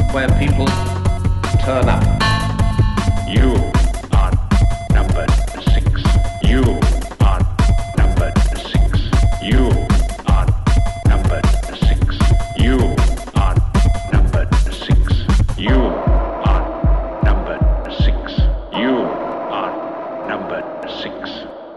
where people turn up. You are number 6. You are number 6. You are number 6. You are number 6. You are number 6. You are number 6.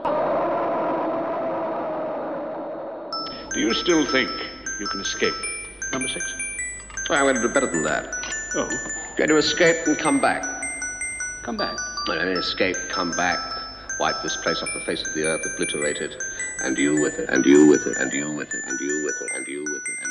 Do you still think you can escape, number 6? I'm going to do better than that. Oh, I'm going to escape and come back. come back. When I escape, come back, wipe this place off the face of the earth, obliterate it, and you with it, and you with it, and you with it, and you with it, and you with it, and